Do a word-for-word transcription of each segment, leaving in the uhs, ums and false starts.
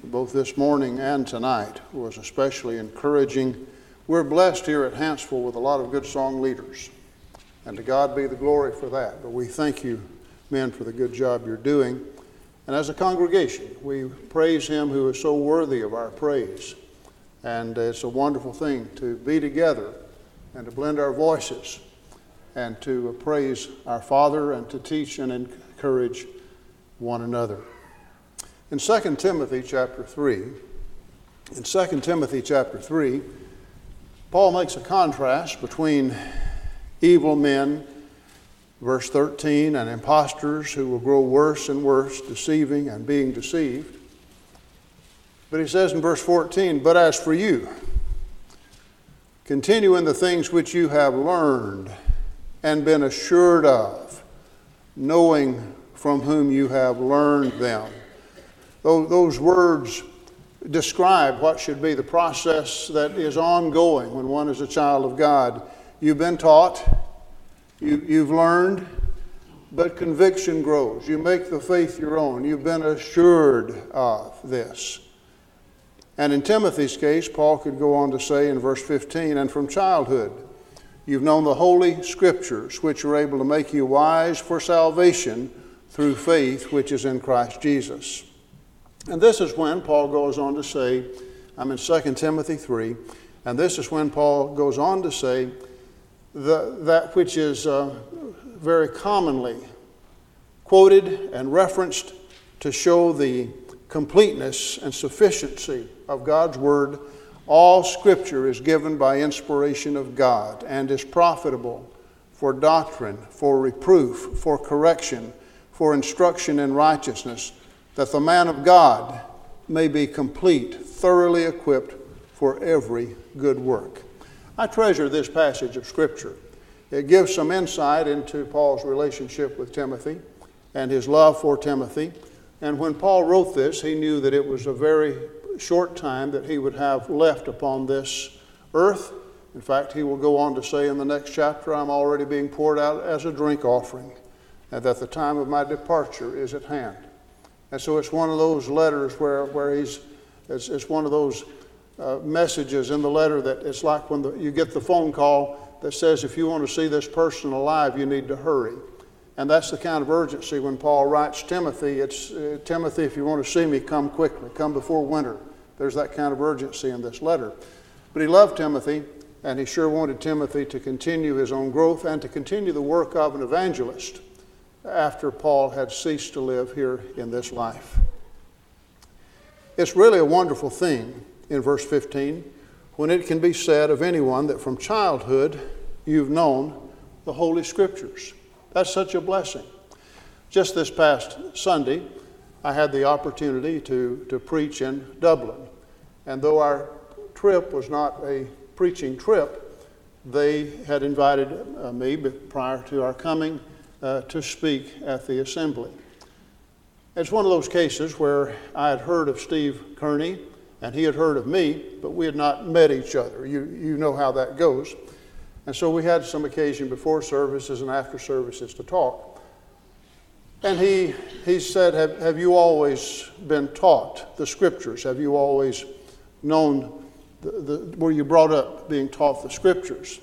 both this morning and tonight was especially encouraging. We're blessed here at Hanceville with a lot of good song leaders, and to God be the glory for that. But we thank you, men, for the good job you're doing. And as a congregation, we praise Him who is so worthy of our praise. And it's a wonderful thing to be together and to blend our voices and to praise our Father and to teach and encourage one another. In Second Timothy chapter three, in Second Timothy chapter three, Paul makes a contrast between evil men, verse thirteen, and impostors who will grow worse and worse, deceiving and being deceived. But he says in verse fourteen, "But as for you, continue in the things which you have learned and been assured of, knowing from whom you have learned them." Those words describe what should be the process that is ongoing when one is a child of God. You've been taught, you, you've learned, but conviction grows. You make the faith your own. You've been assured of this. And in Timothy's case, Paul could go on to say in verse fifteen, "And from childhood you've known the Holy Scriptures, which are able to make you wise for salvation through faith which is in Christ Jesus." And this is when Paul goes on to say, I'm in Second Timothy three, and this is when Paul goes on to say the, that which is uh, very commonly quoted and referenced to show the completeness and sufficiency of God's Word. All Scripture is given by inspiration of God and is profitable for doctrine, for reproof, for correction, for instruction in righteousness, that the man of God may be complete, thoroughly equipped for every good work. I treasure this passage of Scripture. It gives some insight into Paul's relationship with Timothy and his love for Timothy. And when Paul wrote this, he knew that it was a very short time that he would have left upon this earth. In fact, he will go on to say in the next chapter, "I'm already being poured out as a drink offering, and that the time of my departure is at hand." And so it's one of those letters where, where he's, it's, it's one of those uh, messages in the letter that it's like when the, you get the phone call that says, if you want to see this person alive, you need to hurry. And that's the kind of urgency when Paul writes Timothy. It's, uh, Timothy, if you want to see me, come quickly, come before winter. There's that kind of urgency in this letter. But he loved Timothy, and he sure wanted Timothy to continue his own growth and to continue the work of an evangelist after Paul had ceased to live here in this life. It's really a wonderful thing in verse fifteen when it can be said of anyone that from childhood you've known the Holy Scriptures. That's such a blessing. Just this past Sunday, I had the opportunity to, to preach in Dublin. And though our trip was not a preaching trip, they had invited uh, me prior to our coming Uh, to speak at the assembly. It's one of those cases where I had heard of Steve Kearney and he had heard of me, but we had not met each other. You, you know how that goes. And so we had some occasion before services and after services to talk. And he, he said, have, have you always been taught the Scriptures? Have you always known, the, the, were you brought up being taught the Scriptures?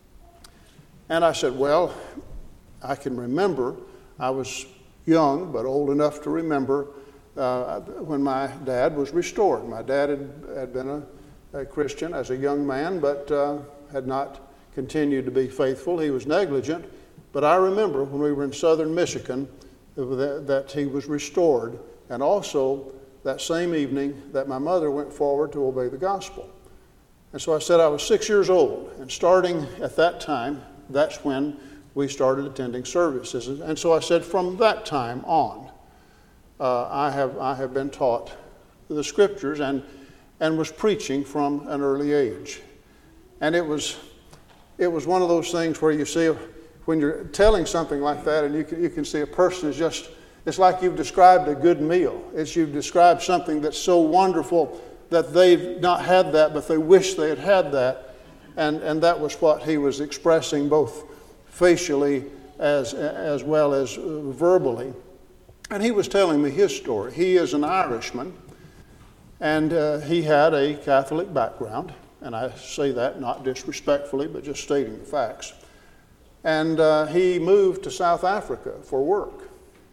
And I said, well, I can remember, I was young but old enough to remember uh, when my dad was restored. My dad had, had been a, a Christian as a young man, but uh, had not continued to be faithful. He was negligent, but I remember when we were in southern Michigan that, that he was restored, and also that same evening that my mother went forward to obey the gospel. And so I said I was six years old, and starting at that time, that's when we started attending services. And so I said, from that time on, uh, I have I have been taught the Scriptures and and was preaching from an early age. And it was it was one of those things where you see, when you're telling something like that, and you can, you can see a person is just, it's like you've described a good meal. It's you've described something that's so wonderful that they've not had that, but they wish they had had that. And, and that was what he was expressing, both facially as, as well as verbally. And he was telling me his story. He is an Irishman, And uh, he had a Catholic background, and I say that not disrespectfully, but just stating the facts. And uh, he moved to South Africa for work.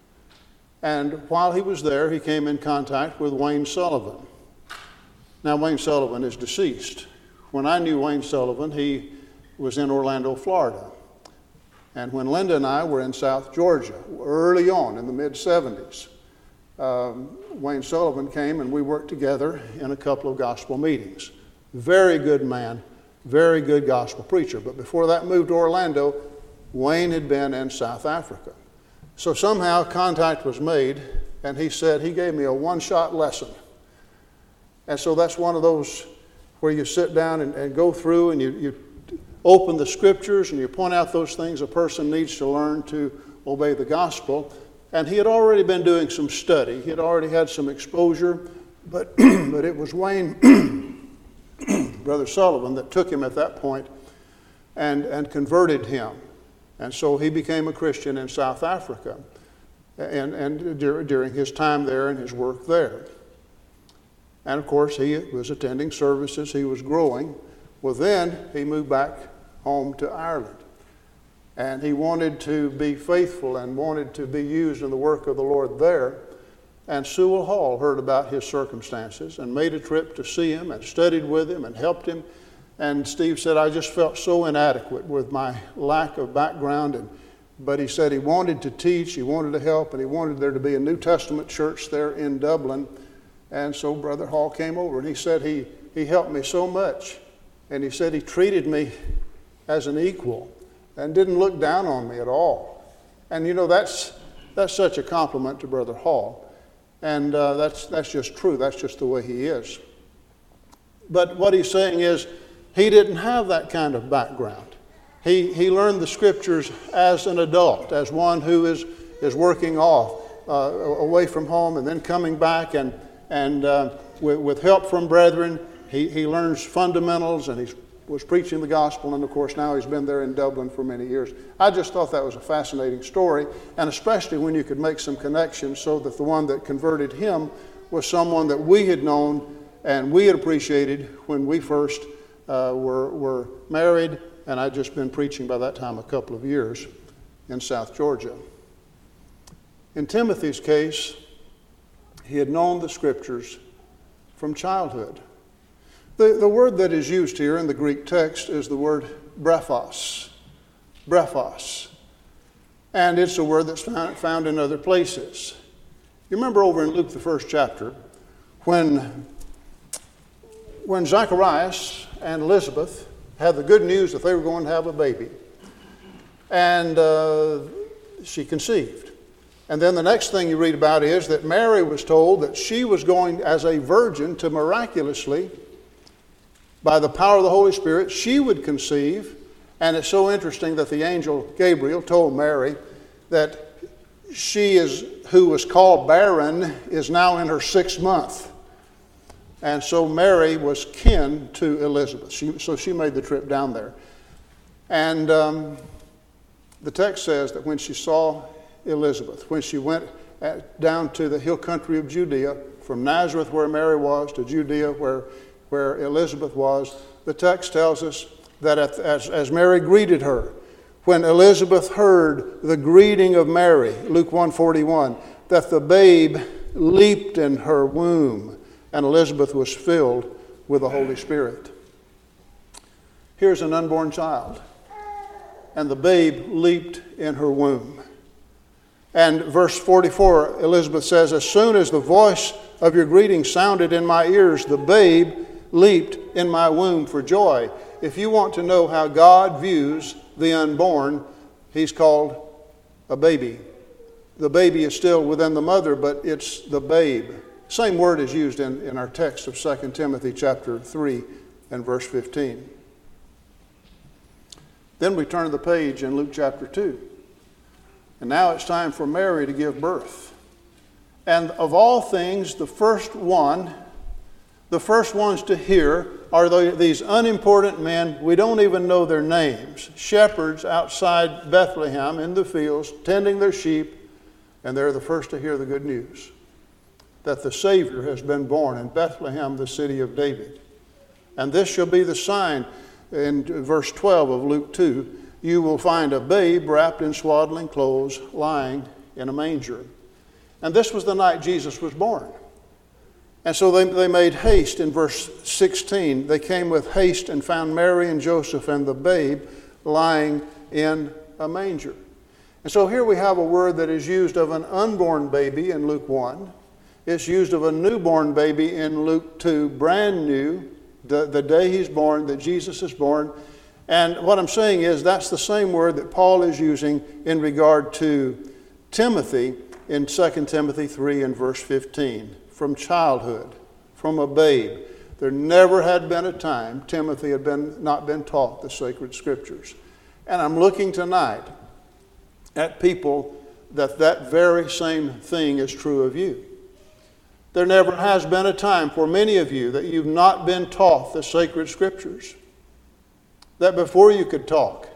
And while he was there, he came in contact with Wayne Sullivan. Now, Wayne Sullivan is deceased. When I knew Wayne Sullivan, he was in Orlando, Florida. And when Linda and I were in South Georgia, early on in the mid seventies, um, Wayne Sullivan came and we worked together in a couple of gospel meetings. Very good man, very good gospel preacher. But before that moved to Orlando, Wayne had been in South Africa. So somehow contact was made, and he said he gave me a one-shot lesson. And so that's one of those where you sit down and, and go through and you, you open the scriptures and you point out those things a person needs to learn to obey the gospel. And he had already been doing some study. He had already had some exposure, but, but it was Wayne, Brother Sullivan, that took him at that point and, and converted him. And so he became a Christian in South Africa and, and dur- during his time there and his work there. And of course, he was attending services, he was growing. Well, then he moved back home to Ireland. And he wanted to be faithful and wanted to be used in the work of the Lord there. And Sewell Hall heard about his circumstances and made a trip to see him and studied with him and helped him. And Steve said, I just felt so inadequate with my lack of background. And, but he said he wanted to teach, he wanted to help, and he wanted there to be a New Testament church there in Dublin. And so Brother Hall came over, and he said he, he helped me so much. And he said he treated me as an equal and didn't look down on me at all. And you know, that's that's such a compliment to Brother Hall. And uh, that's that's just true. That's just the way he is. But what he's saying is he didn't have that kind of background. He he learned the scriptures as an adult, as one who is, is working off, uh, away from home and then coming back and, and uh, with, with help from brethren. He, he learns fundamentals, and he was preaching the gospel, and of course now he's been there in Dublin for many years. I just thought that was a fascinating story, and especially when you could make some connections so that the one that converted him was someone that we had known and we had appreciated when we first uh, were, were married, and I'd just been preaching by that time a couple of years in South Georgia. In Timothy's case, he had known the scriptures from childhood. The, the word that is used here in the Greek text is the word brephos. Brephos. And it's a word that's found, found in other places. You remember over in Luke, the first chapter, when, when Zacharias and Elizabeth had the good news that they were going to have a baby. And uh, she conceived. And then the next thing you read about is that Mary was told that she was going as a virgin to miraculously, by the power of the Holy Spirit, she would conceive. And it's so interesting that the angel Gabriel told Mary that she is, who was called barren, is now in her sixth month. And so Mary was kin to Elizabeth. She, so she made the trip down there. And um, the text says that when she saw Elizabeth, when she went at, down to the hill country of Judea, from Nazareth where Mary was to Judea where where Elizabeth was, the text tells us that as, as Mary greeted her, when Elizabeth heard the greeting of Mary, Luke one forty-one, that the babe leaped in her womb, and Elizabeth was filled with the Holy Spirit. Here's an unborn child, and the babe leaped in her womb. And verse forty-four, Elizabeth says, as soon as the voice of your greeting sounded in my ears, the babe leaped in my womb for joy. If you want to know how God views the unborn, he's called a baby. The baby is still within the mother, but it's the babe. Same word is used in, in our text of Second Timothy chapter three and verse fifteen. Then we turn the page in Luke chapter two. And now it's time for Mary to give birth. And of all things, the first one The first ones to hear are the, these unimportant men. We don't even know their names. Shepherds outside Bethlehem in the fields, tending their sheep, and they're the first to hear the good news that the Savior has been born in Bethlehem, the city of David. And this shall be the sign, in verse twelve of Luke two, you will find a babe wrapped in swaddling clothes, lying in a manger. And this was the night Jesus was born. And so they, they made haste in verse sixteen. They came with haste and found Mary and Joseph and the babe lying in a manger. And so here we have a word that is used of an unborn baby in Luke one. It's used of a newborn baby in Luke two, brand new, the, the day he's born, that Jesus is born. And what I'm saying is that's the same word that Paul is using in regard to Timothy in Second Timothy three and verse fifteen. From childhood, from a babe. There never had been a time Timothy had been not been taught the sacred scriptures. And I'm looking tonight at people that that very same thing is true of you. There never has been a time for many of you that you've not been taught the sacred scriptures. That before you could talk,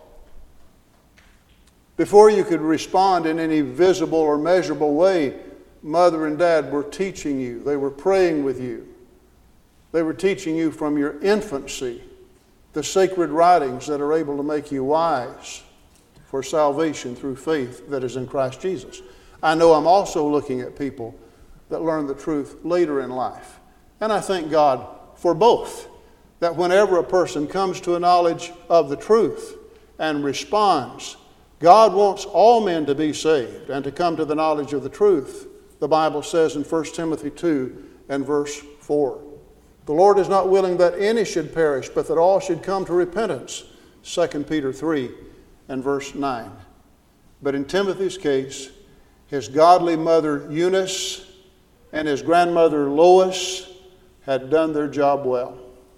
before you could respond in any visible or measurable way, mother and dad were teaching you. They were praying with you. They were teaching you from your infancy the sacred writings that are able to make you wise for salvation through faith that is in Christ Jesus. I know I'm also looking at people that learn the truth later in life. And I thank God for both. That whenever a person comes to a knowledge of the truth and responds, God wants all men to be saved and to come to the knowledge of the truth. The Bible says in First Timothy two and verse four, the Lord is not willing that any should perish, but that all should come to repentance. Second Peter three and verse nine. But in Timothy's case, his godly mother Eunice and his grandmother Lois had done their job well.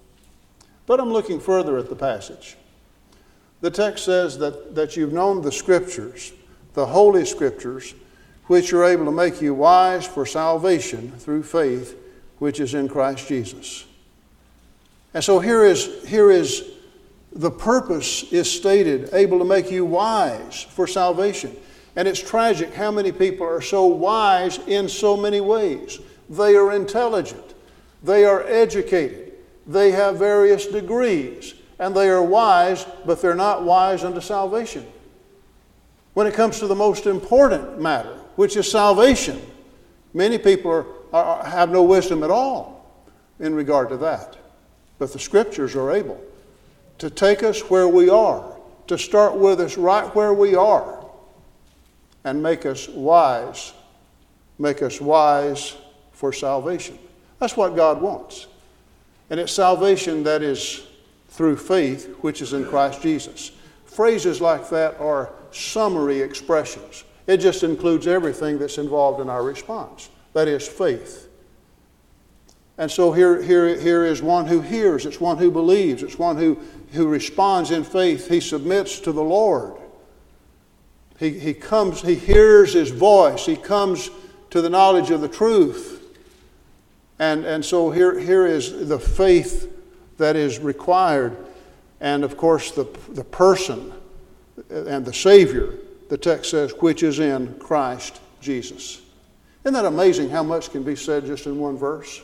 But I'm looking further at the passage. The text says that, that you've known the Scriptures, the Holy Scriptures, which are able to make you wise for salvation through faith, which is in Christ Jesus. And so here is, here is the purpose is stated, able to make you wise for salvation. And it's tragic how many people are so wise in so many ways. They are intelligent. They are educated. They have various degrees. And they are wise, but they're not wise unto salvation. When it comes to the most important matter, which is salvation, many people are, are, have no wisdom at all in regard to that. But the Scriptures are able to take us where we are, to start with us right where we are, and make us wise, make us wise for salvation. That's what God wants. And it's salvation that is through faith, which is in Christ Jesus. Phrases like that are summary expressions. It just includes everything that's involved in our response. That is faith. And so here, here, here is one who hears. It's one who believes. It's one who, who responds in faith. He submits to the Lord. He, he comes, he hears His voice. He comes to the knowledge of the truth. And, and so here, here is the faith that is required. And of course the, the person and the Savior, the text says, which is in Christ Jesus. Isn't that amazing how much can be said just in one verse?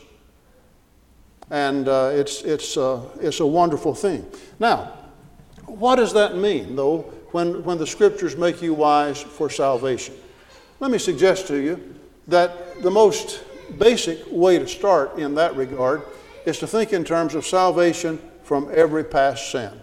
And uh, it's, it's, uh, it's a wonderful thing. Now, what does that mean, though, when, when the Scriptures make you wise for salvation? Let me suggest to you that the most basic way to start in that regard is to think in terms of salvation from every past sin.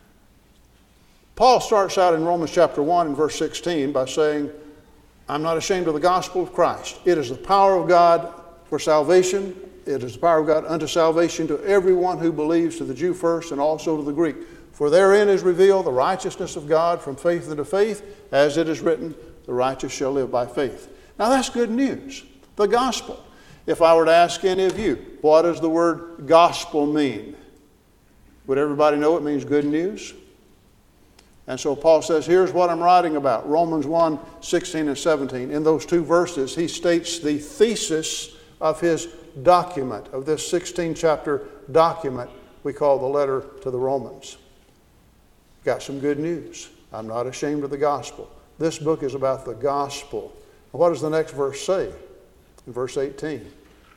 Paul starts out in Romans chapter one and verse sixteen by saying, I'm not ashamed of the gospel of Christ. It is the power of God for salvation. It is the power of God unto salvation to everyone who believes, to the Jew first and also to the Greek. For therein is revealed the righteousness of God from faith unto faith, as it is written, the righteous shall live by faith. Now that's good news, the gospel. If I were to ask any of you, what does the word gospel mean? Would everybody know it means good news? And so Paul says, here's what I'm writing about. Romans one, sixteen and seventeen. In those two verses, he states the thesis of his document, of this sixteen chapter document we call the letter to the Romans. Got some good news. I'm not ashamed of the gospel. This book is about the gospel. What does the next verse say? In verse eighteen.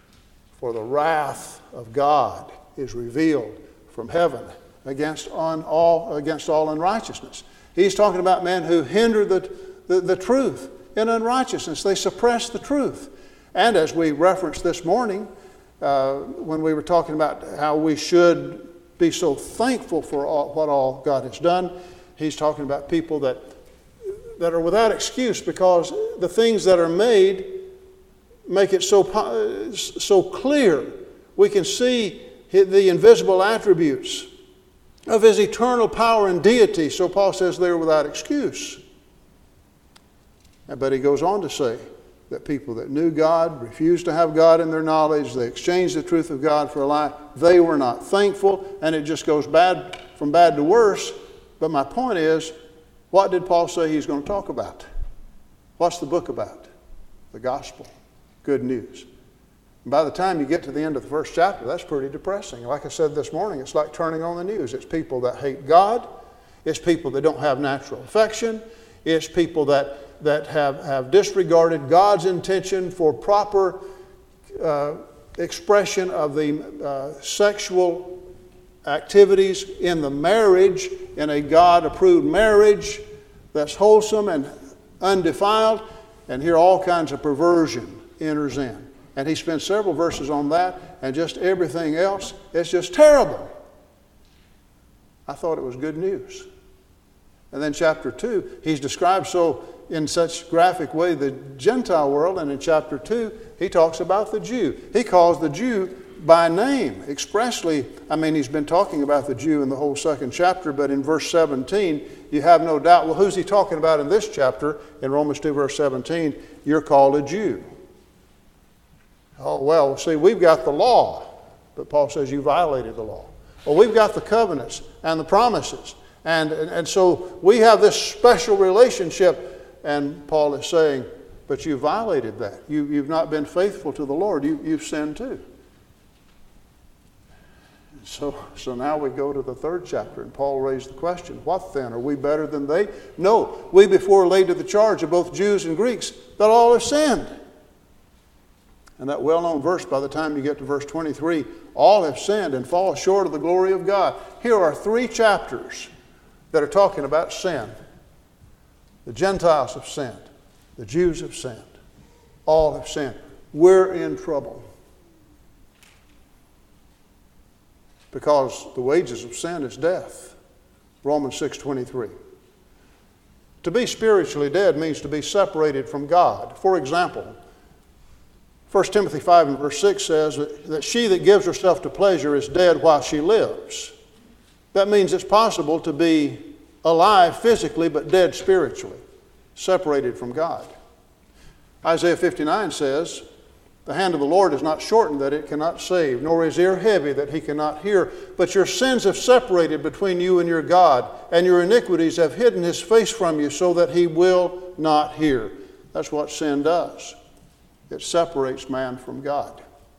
For the wrath of God is revealed from heaven against on all against all unrighteousness. He's talking about men who hinder the, the, the truth in unrighteousness. They suppress the truth. And as we referenced this morning, uh, when we were talking about how we should be so thankful for all, what all God has done, he's talking about people that, that are without excuse because the things that are made make it so, so clear. We can see the invisible attributes of his eternal power and deity. So Paul says they're without excuse. But he goes on to say that people that knew God, refused to have God in their knowledge, they exchanged the truth of God for a lie, they were not thankful, and it just goes bad from bad to worse. But my point is, what did Paul say he's going to talk about? What's the book about? The gospel. Good news. And by the time you get to the end of the first chapter, that's pretty depressing. Like I said this morning, it's like turning on the news. It's people that hate God. It's people that don't have natural affection. It's people that, that have, have disregarded God's intention for proper uh, expression of the uh, sexual activities in the marriage, in a God-approved marriage that's wholesome and undefiled. And here all kinds of perversion enters in. And he spends several verses on that, and just everything else. It's just terrible. I thought it was good news. And then chapter two, he's described so in such graphic way the Gentile world, and in chapter two, he talks about the Jew. He calls the Jew by name, expressly. I mean, he's been talking about the Jew in the whole second chapter, but in verse seventeen, you have no doubt. Well, who's he talking about in this chapter? In Romans two, verse seventeen, you're called a Jew. Oh, well, see, we've got the law, but Paul says you violated the law. Well, we've got the covenants and the promises. And, and, and so we have this special relationship, and Paul is saying, but you violated that. You, you've not been faithful to the Lord. You, you've sinned too. So, so now we go to the third chapter, and Paul raised the question, what then? Are we better than they? No, we before laid to the charge of both Jews and Greeks that all have sinned. And that well-known verse, by the time you get to verse twenty-three, all have sinned and fall short of the glory of God. Here are three chapters that are talking about sin. The Gentiles have sinned. The Jews have sinned. All have sinned. We're in trouble. Because the wages of sin is death. Romans six twenty-three. To be spiritually dead means to be separated from God. For example, First Timothy five and verse six says that she that gives herself to pleasure is dead while she lives. That means it's possible to be alive physically but dead spiritually, separated from God. Isaiah fifty-nine says, the hand of the Lord is not shortened that it cannot save, nor his ear heavy that he cannot hear. But your sins have separated between you and your God, and your iniquities have hidden his face from you so that he will not hear. That's what sin does. It separates man from God.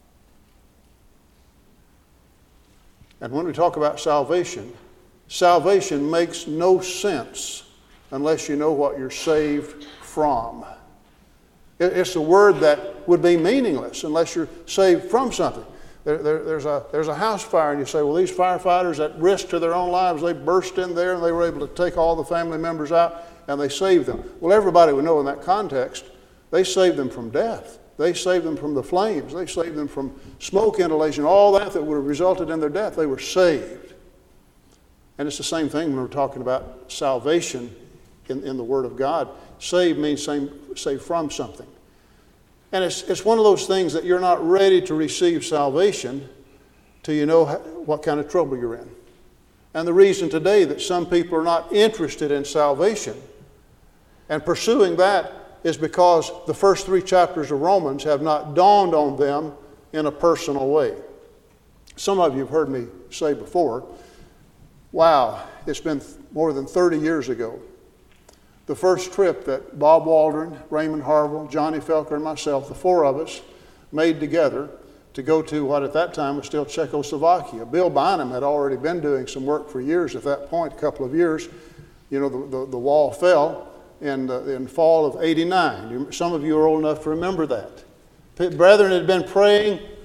And when we talk about salvation, salvation makes no sense unless you know what you're saved from. It's a word that would be meaningless unless you're saved from something. There, there, there's, a, there's a house fire, and you say, well, these firefighters at risk to their own lives, they burst in there and they were able to take all the family members out and they saved them. Well, everybody would know in that context, they saved them from death. They saved them from the flames. They saved them from smoke inhalation, all that that would have resulted in their death. They were saved. And it's the same thing when we're talking about salvation in, in the Word of God. Saved means same, saved from something. And it's, it's one of those things that you're not ready to receive salvation till you know what kind of trouble you're in. And the reason today that some people are not interested in salvation and pursuing that is because the first three chapters of Romans have not dawned on them in a personal way. Some of you have heard me say before, wow, it's been more than thirty years ago. The first trip that Bob Waldron, Raymond Harville, Johnny Felker, and myself, the four of us, made together to go to what at that time was still Czechoslovakia. Bill Bynum had already been doing some work for years at that point, a couple of years. You know, the, the, the wall fell in the in fall of eighty-nine. Some of you are old enough to remember that. Brethren had been praying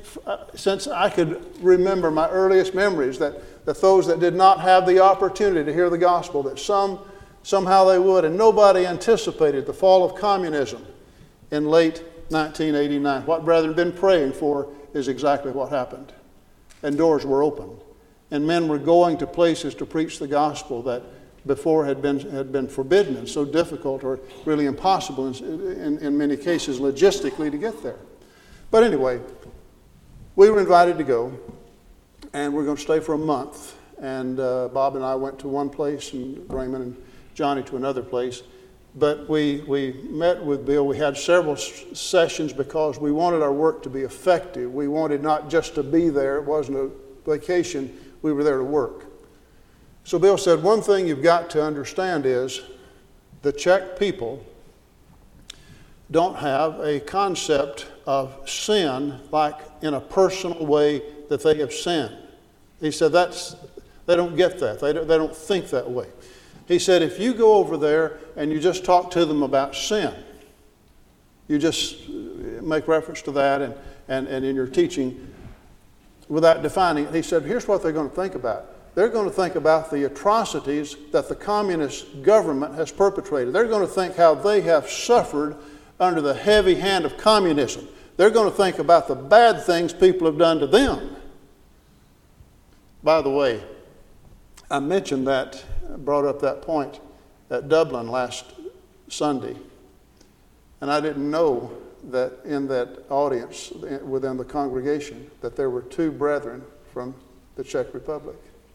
since I could remember my earliest memories, that, that those that did not have the opportunity to hear the gospel, that some somehow they would, and nobody anticipated the fall of communism in late nineteen eighty-nine. What brethren had been praying for is exactly what happened. And doors were opened. And men were going to places to preach the gospel that before had been had been forbidden and so difficult or really impossible in, in, in many cases logistically to get there. But anyway, we were invited to go, and we're going to stay for a month. And uh, Bob and I went to one place, and Raymond and Johnny to another place. But we, we met with Bill. We had several s- sessions because we wanted our work to be effective. We wanted not just to be there. It wasn't a vacation. We were there to work. So Bill said, one thing you've got to understand is the Czech people don't have a concept of sin like in a personal way that they have sinned. He said that's they don't get that. They don't, they don't think that way. He said if you go over there and you just talk to them about sin, you just make reference to that and, and, and in your teaching without defining it, he said here's what they're going to think about. They're going to think about the atrocities that the communist government has perpetrated. They're going to think how they have suffered under the heavy hand of communism. They're going to think about the bad things people have done to them. By the way, I mentioned that, brought up that point at Dublin last Sunday. And I didn't know that in that audience, within the congregation, that there were two brethren from the Czech Republic.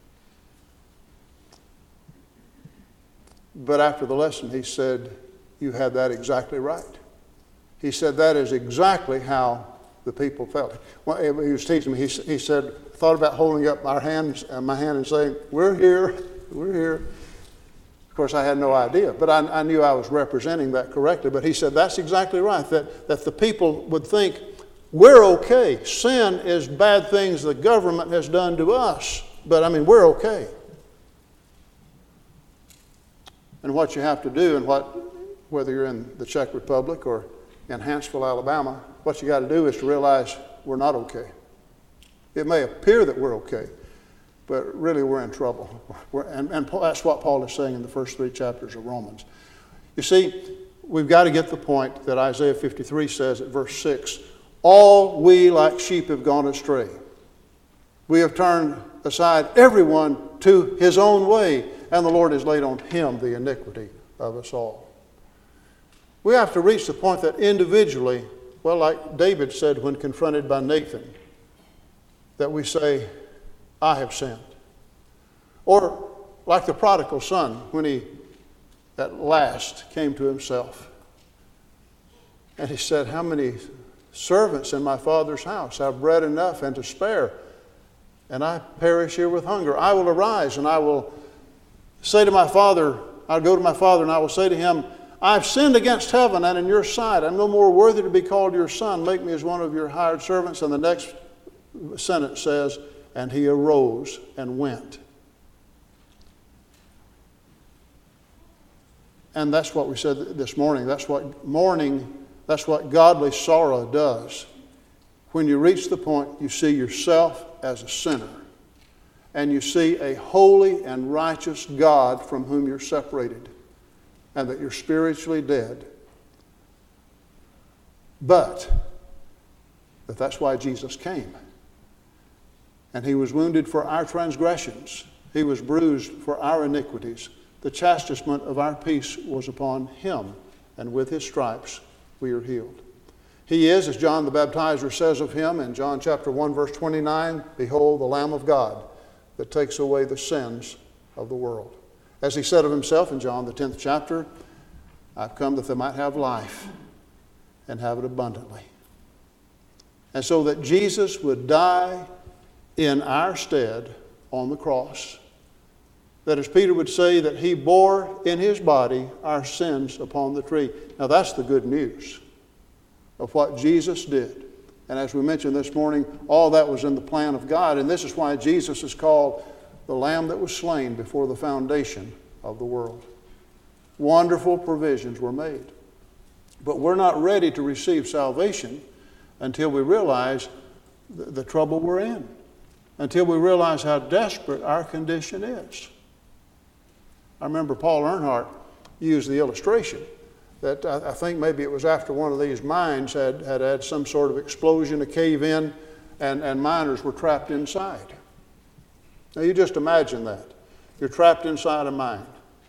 But after the lesson, he said, you had that exactly right. He said, that is exactly how the people felt. Well, he was teaching me, he, he said, thought about holding up our hands, uh, my hand and saying, we're here, we're here. Of course, I had no idea, but I, I knew I was representing that correctly. But he said, that's exactly right, that, that the people would think, we're okay. Sin is bad things the government has done to us, but I mean, we're okay. And what you have to do, and what, whether you're in the Czech Republic or in Huntsville, Alabama, what you got to do is to realize we're not okay. It may appear that we're okay, but really we're in trouble. We're, and, and that's what Paul is saying in the first three chapters of Romans. You see, we've got to get the point that Isaiah fifty-three says at verse six, all we like sheep have gone astray. We have turned aside everyone to his own way, and the Lord has laid on him the iniquity of us all. We have to reach the point that individually, well, like David said when confronted by Nathan, that we say, I have sinned. Or like the prodigal son when he at last came to himself. And he said, how many servants in my father's house have bread enough and to spare, and I perish here with hunger. I will arise and I will say to my father, I'll go to my father and I will say to him, I've sinned against heaven and in your sight. I'm no more worthy to be called your son. Make me as one of your hired servants. And the next sentence says, and he arose and went. And that's what we said this morning. That's what mourning, that's what godly sorrow does. When you reach the point you see yourself as a sinner, and you see a holy and righteous God from whom you're separated, and that you're spiritually dead. But that that's why Jesus came. And he was wounded for our transgressions. He was bruised for our iniquities. The chastisement of our peace was upon him, and with his stripes we are healed. He is, as John the Baptizer says of him in John chapter one, verse twenty-nine, behold, the Lamb of God that takes away the sins of the world. As he said of himself in John the tenth chapter, I've come that they might have life and have it abundantly. And so that Jesus would die in our stead on the cross. That, as Peter would say, that he bore in his body our sins upon the tree. Now that's the good news of what Jesus did. And as we mentioned this morning, all that was in the plan of God. And this is why Jesus is called the Lamb that was slain before the foundation of the world. Wonderful provisions were made. But we're not ready to receive salvation until we realize the, the trouble we're in, until we realize how desperate our condition is. I remember Paul Earnhardt used the illustration that I, I think maybe it was after one of these mines had had, had some sort of explosion, a cave in, and, and miners were trapped inside. Now you just imagine that. You're trapped inside a mine.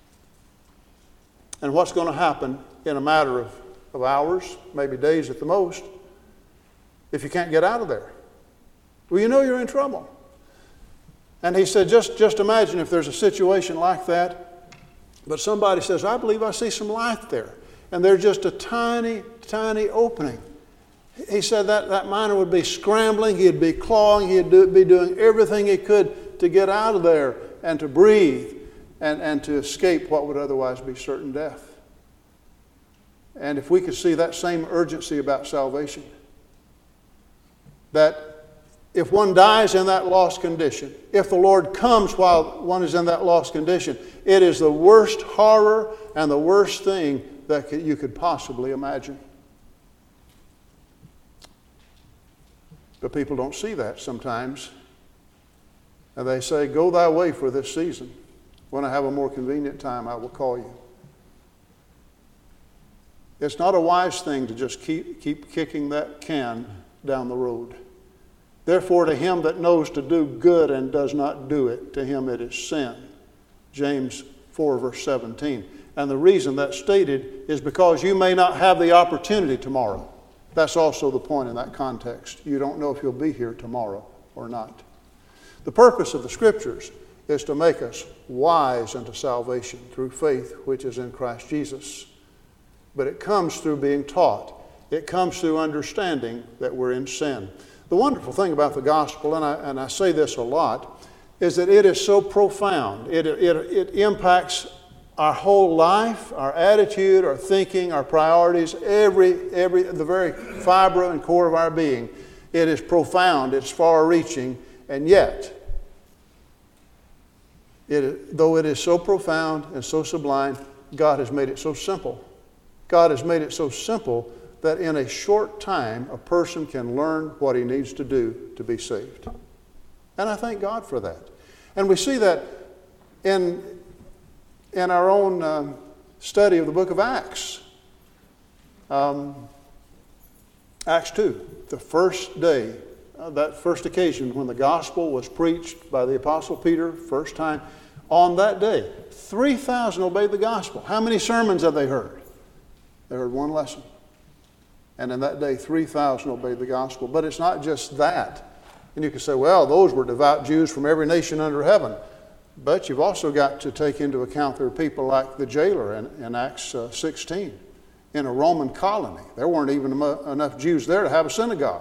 And what's going to happen in a matter of, of hours, maybe days at the most, if you can't get out of there? Well, you know you're in trouble. And he said, just, just imagine if there's a situation like that, but somebody says, I believe I see some light there. And there's just a tiny, tiny opening. He said that, that miner would be scrambling, he'd be clawing, he'd do, be doing everything he could to get out of there and to breathe and, and to escape what would otherwise be certain death. And if we could see that same urgency about salvation, that if one dies in that lost condition, if the Lord comes while one is in that lost condition, it is the worst horror and the worst thing that you could possibly imagine. But people don't see that sometimes. And they say, go thy way for this season. When I have a more convenient time, I will call you. It's not a wise thing to just keep, keep kicking that can down the road. Therefore, to him that knows to do good and does not do it, to him it is sin. James four, verse seventeen. And the reason that's stated is because you may not have the opportunity tomorrow. That's also the point in that context. You don't know if you'll be here tomorrow or not. The purpose of the Scriptures is to make us wise unto salvation through faith which is in Christ Jesus. But it comes through being taught. It comes through understanding that we're in sin. The wonderful thing about the gospel, and I, and I say this a lot, is that it is so profound. It, it, it impacts our whole life, our attitude, our thinking, our priorities, every, every, the very fiber and core of our being. It is profound, it's far-reaching, and yet, it, though it is so profound and so sublime, God has made it so simple. God has made it so simple that in a short time, a person can learn what he needs to do to be saved. And I thank God for that. And we see that in, in our own um, study of the book of Acts. Um, Acts two, the first day, uh, that first occasion when the gospel was preached by the Apostle Peter, first time, on that day, three thousand obeyed the gospel. How many sermons have they heard? They heard one lesson. And in that day, three thousand obeyed the gospel. But it's not just that. And you can say, well, those were devout Jews from every nation under heaven. But you've also got to take into account there are people like the jailer in, in Acts uh, sixteen. In a Roman colony. There weren't even enough Jews there to have a synagogue.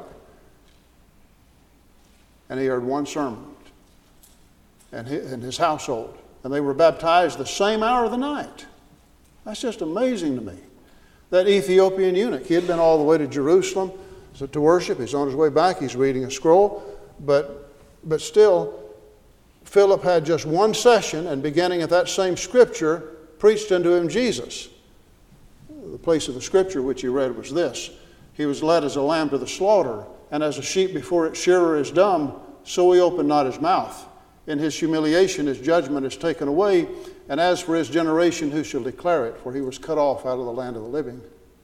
And he heard one sermon. And his, and his household. And they were baptized the same hour of the night. That's just amazing to me. That Ethiopian eunuch, he had been all the way to Jerusalem to worship. He's on his way back. He's reading a scroll. But, but still, Philip had just one session, and beginning at that same scripture, preached unto him Jesus. The place of the scripture which he read was this: he was led as a lamb to the slaughter, and as a sheep before its shearer is dumb, so he opened not his mouth. In his humiliation his judgment is taken away, and as for his generation, who shall declare it? For he was cut off out of the land of the living.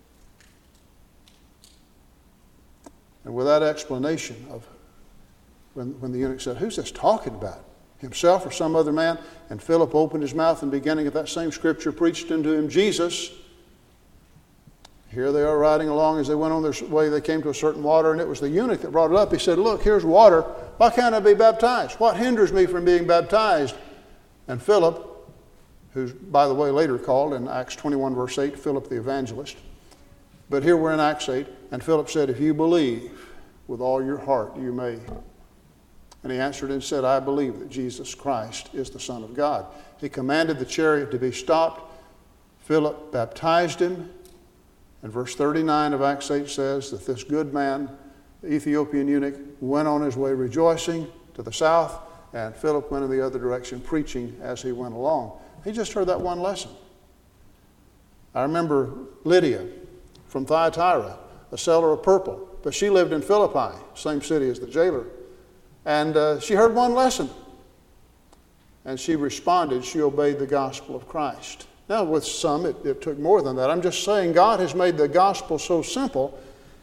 And with that explanation of when, when the eunuch said, who's this talking about? Himself or some other man? And Philip opened his mouth and beginning at that same scripture preached unto him Jesus. Here they are riding along. As they went on their way, they came to a certain water, and it was the eunuch that brought it up. He said, look, here's water. Why can't I be baptized? What hinders me from being baptized? And Philip, who's, by the way, later called in Acts twenty-one, verse eight, Philip the evangelist. But here we're in Acts eight, and Philip said, if you believe with all your heart, you may. And he answered and said, I believe that Jesus Christ is the Son of God. He commanded the chariot to be stopped. Philip baptized him. And verse thirty-nine of Acts eight says that this good man, the Ethiopian eunuch, went on his way rejoicing to the south, and Philip went in the other direction preaching as he went along. He just heard that one lesson. I remember Lydia from Thyatira, a seller of purple. but she lived in Philippi, same city as the jailer. And uh, she heard one lesson. And she responded, she obeyed the gospel of Christ. Now, with some, it, it took more than that. I'm just saying God has made the gospel so simple.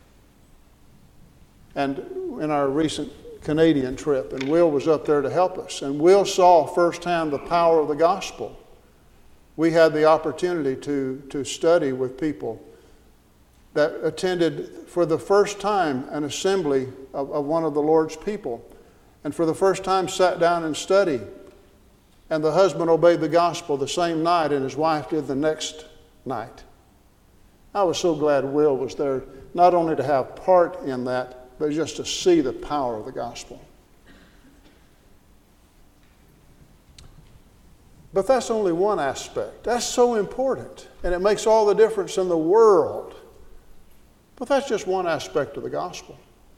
And in our recent Canadian trip, and Will was up there to help us, and Will saw firsthand the power of the gospel. We had the opportunity to, to study with people that attended for the first time an assembly of, of one of the Lord's people, and for the first time sat down and studied. And the husband obeyed the gospel the same night, and his wife did the next night. I was so glad Will was there, not only to have part in that, but just to see the power of the gospel. But that's only one aspect. That's so important, and it makes all the difference in the world. But that's just one aspect of the gospel.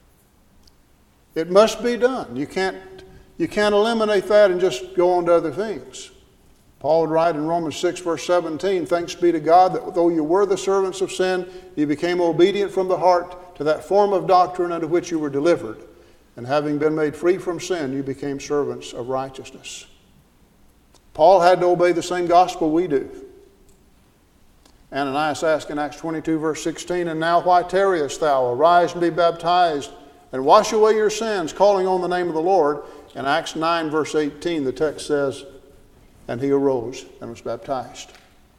It must be done. You can't, you can't eliminate that and just go on to other things. Paul would write in Romans six, verse seventeen, "Thanks be to God that though you were the servants of sin, you became obedient from the heart to that form of doctrine unto which you were delivered. And having been made free from sin, you became servants of righteousness." Paul had to obey the same gospel we do. Ananias asked in Acts twenty-two, verse sixteen, "And now why tarriest thou? Arise and be baptized, and wash away your sins, calling on the name of the Lord." In Acts nine, verse eighteen, the text says, "And he arose and was baptized."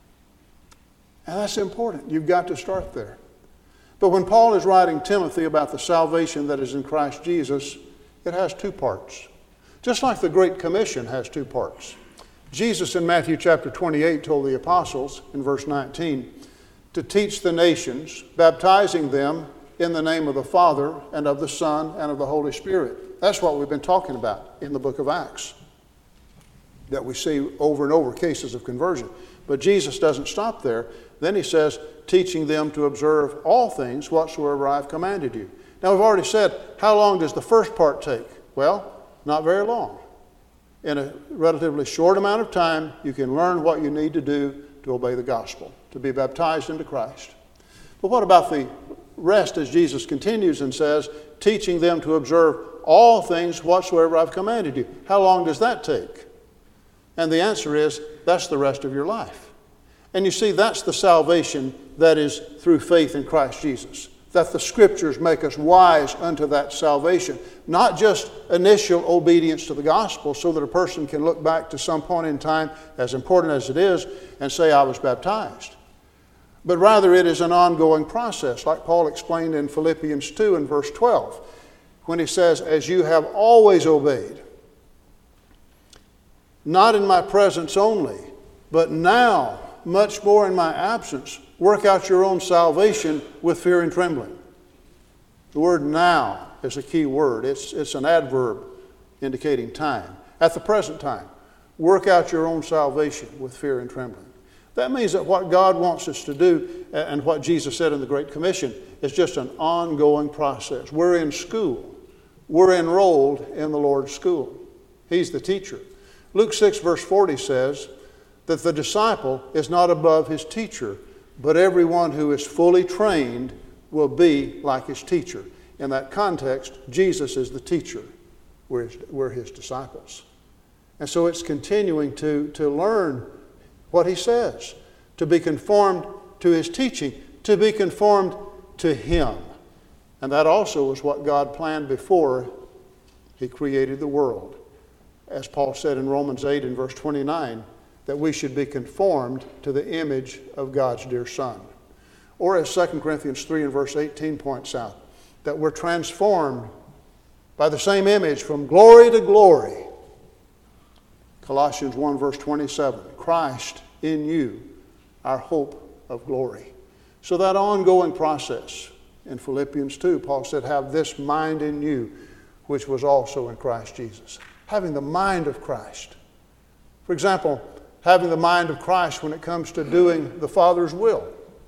And that's important. You've got to start there. But when Paul is writing Timothy about the salvation that is in Christ Jesus, it has two parts. Just like the Great Commission has two parts. Jesus in Matthew chapter twenty-eight told the apostles in verse nineteen to teach the nations, baptizing them in the name of the Father and of the Son and of the Holy Spirit. That's what we've been talking about in the book of Acts, that we see over and over cases of conversion. But Jesus doesn't stop there. Then he says, teaching them to observe all things whatsoever I have commanded you. Now we've already said, how long does the first part take? Well, not very long. In a relatively short amount of time, you can learn what you need to do to obey the gospel, to be baptized into Christ. But what about the rest as Jesus continues and says, teaching them to observe all things whatsoever I've commanded you? How long does that take? And the answer is, that's the rest of your life. And you see, that's the salvation that is through faith in Christ Jesus. That the Scriptures make us wise unto that salvation. Not just initial obedience to the gospel so that a person can look back to some point in time, as important as it is, and say, I was baptized. But rather it is an ongoing process, like Paul explained in Philippians two and verse twelve, when he says, as you have always obeyed, not in my presence only, but now, much more in my absence, work out your own salvation with fear and trembling. The word now is a key word. It's, it's an adverb indicating time. At the present time, work out your own salvation with fear and trembling. That means that what God wants us to do, and what Jesus said in the Great Commission, is just an ongoing process. We're in school. We're enrolled in the Lord's school. He's the teacher. Luke six, verse forty says that the disciple is not above his teacher, but everyone who is fully trained will be like his teacher. In that context, Jesus is the teacher. We're his, we're his disciples. And so it's continuing to, to learn what he says, to be conformed to his teaching, to be conformed to him. And that also was what God planned before he created the world. As Paul said in Romans eight and verse twenty-nine, that we should be conformed to the image of God's dear Son. Or as Second Corinthians three and verse eighteen points out, that we're transformed by the same image from glory to glory. Colossians one verse twenty-seven, Christ in you, our hope of glory. So that ongoing process. In Philippians two, Paul said, have this mind in you, which was also in Christ Jesus. Having the mind of Christ. For example, having the mind of Christ when it comes to doing the Father's will.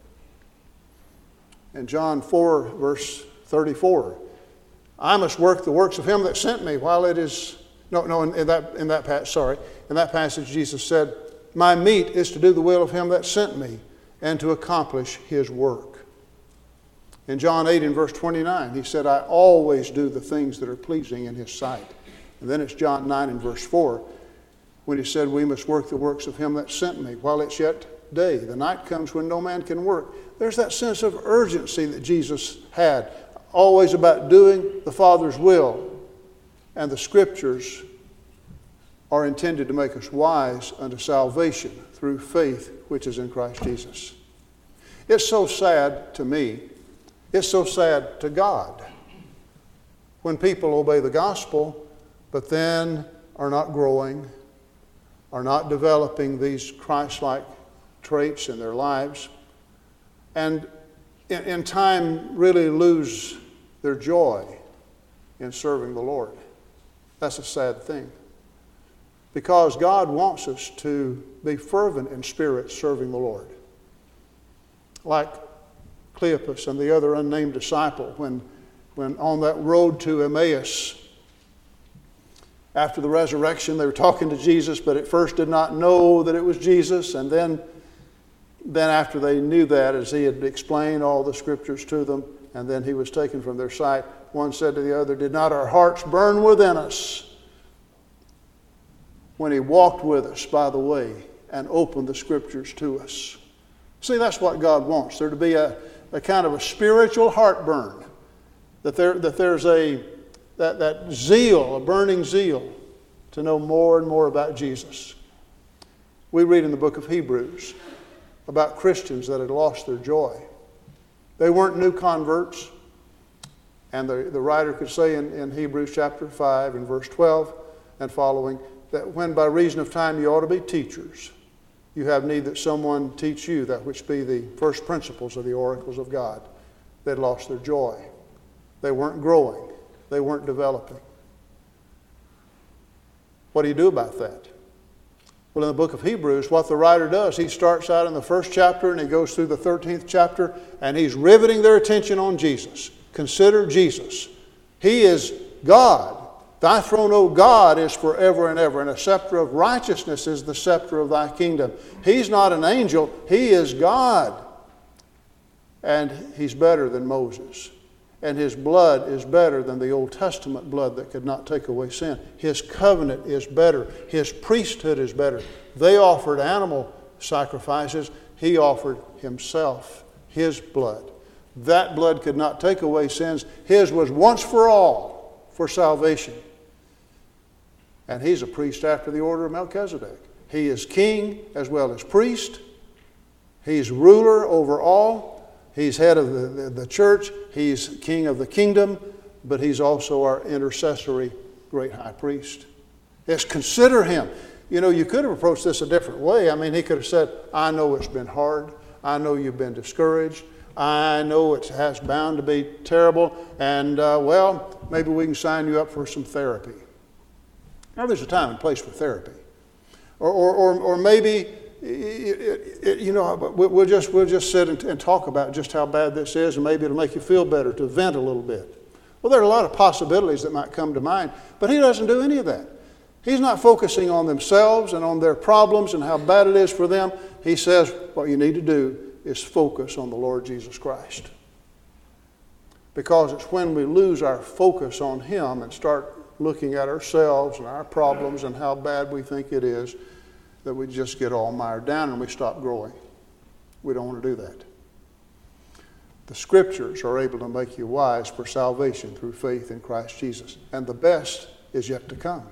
In John four, verse thirty-four, I must work the works of him that sent me while it is... No, no, in, in that, in that passage, sorry. In that passage, Jesus said, my meat is to do the will of him that sent me and to accomplish his work. In John eight and verse twenty-nine, he said, I always do the things that are pleasing in his sight. And then it's John nine and verse four, when he said, we must work the works of him that sent me while it's yet day. The night comes when no man can work. There's that sense of urgency that Jesus had, always about doing the Father's will. And the Scriptures are intended to make us wise unto salvation through faith which is in Christ Jesus. It's so sad to me, it's so sad to God when people obey the gospel but then are not growing, are not developing these Christ-like traits in their lives, and in, in time really lose their joy in serving the Lord. That's a sad thing. Because God wants us to be fervent in spirit serving the Lord. Like Cleopas and the other unnamed disciple, when, when on that road to Emmaus, after the resurrection, they were talking to Jesus, but at first did not know that it was Jesus. And then, then after they knew that, as he had explained all the Scriptures to them, and then he was taken from their sight, one said to the other, did not our hearts burn within us when he walked with us by the way and opened the Scriptures to us? See, that's what God wants. There to be a, a kind of a spiritual heartburn, that there that there's a that, that zeal, a burning zeal to know more and more about Jesus. We read in the book of Hebrews about Christians that had lost their joy. They weren't new converts, and the, the writer could say in, in Hebrews chapter five and verse twelve and following, that when by reason of time you ought to be teachers, you have need that someone teach you that which be the first principles of the oracles of God. They'd lost their joy. They weren't growing. They weren't developing. What do you do about that? Well, in the book of Hebrews, what the writer does, he starts out in the first chapter and he goes through the thirteenth chapter, and he's riveting their attention on Jesus. Consider Jesus. He is God. Thy throne, O God, is forever and ever, and a scepter of righteousness is the scepter of thy kingdom. He's not an angel. He is God. And he's better than Moses. And his blood is better than the Old Testament blood that could not take away sin. His covenant is better. His priesthood is better. They offered animal sacrifices. He offered himself, his blood. That blood could not take away sins. His was once for all for salvation. And he's a priest after the order of Melchizedek. He is king as well as priest. He's ruler over all. He's head of the, the, the church. He's king of the kingdom. But he's also our intercessory great high priest. Yes, consider him. You know, you could have approached this a different way. I mean, he could have said, I know it's been hard. I know you've been discouraged. I know it has bound to be terrible. And, uh, well, maybe we can sign you up for some therapy. Now, there's a time and place for therapy. Or, or, or, or maybe, you know, we'll just, we'll just sit and, and talk about just how bad this is, and maybe it'll make you feel better to vent a little bit. Well, there are a lot of possibilities that might come to mind, but he doesn't do any of that. He's not focusing on themselves and on their problems and how bad it is for them. He says what you need to do is focus on the Lord Jesus Christ. Because it's when we lose our focus on him and start looking at ourselves and our problems and how bad we think it is that we just get all mired down and we stop growing. We don't want to do that. The Scriptures are able to make you wise for salvation through faith in Christ Jesus. And the best is yet to come.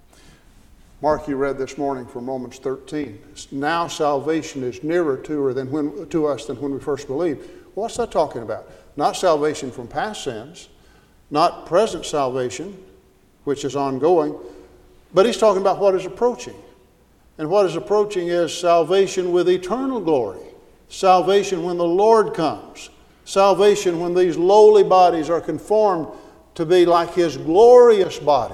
Mark, you read this morning from Romans thirteen. Now salvation is nearer to her than when, to us than when we first believed. Well, what's that talking about? Not salvation from past sins, not present salvation, which is ongoing, but he's talking about what is approaching. And what is approaching is salvation with eternal glory. Salvation when the Lord comes. Salvation when these lowly bodies are conformed to be like his glorious body.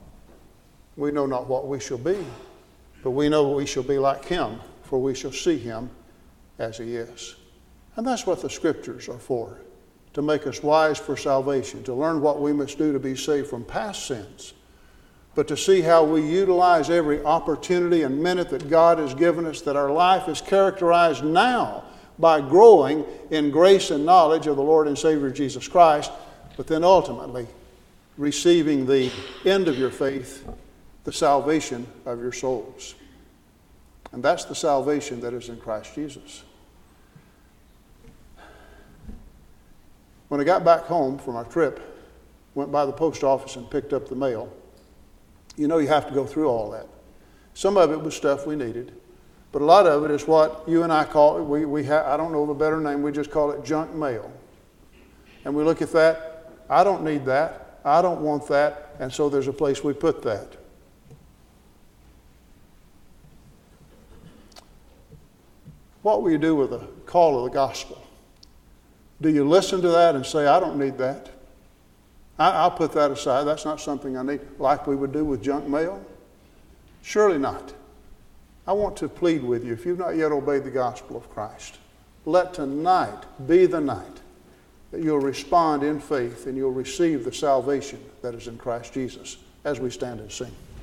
We know not what we shall be, but we know we shall be like him, for we shall see him as he is. And that's what the Scriptures are for, to make us wise for salvation, to learn what we must do to be saved from past sins, but to see how we utilize every opportunity and minute that God has given us, that our life is characterized now by growing in grace and knowledge of the Lord and Savior Jesus Christ, but then ultimately receiving the end of your faith, the salvation of your souls. And that's the salvation that is in Christ Jesus. When I got back home from our trip, went by the post office and picked up the mail, you know you have to go through all that. Some of it was stuff we needed, but a lot of it is what you and I call it. We, we ha- I don't know of a better name. We just call it junk mail. And we look at that. I don't need that. I don't want that. And so there's a place we put that. What will you do with the call of the gospel? Do you listen to that and say, I don't need that? I, I'll put that aside. That's not something I need, like we would do with junk mail? Surely not. I want to plead with you, if you've not yet obeyed the gospel of Christ, let tonight be the night that you'll respond in faith and you'll receive the salvation that is in Christ Jesus as we stand and sing.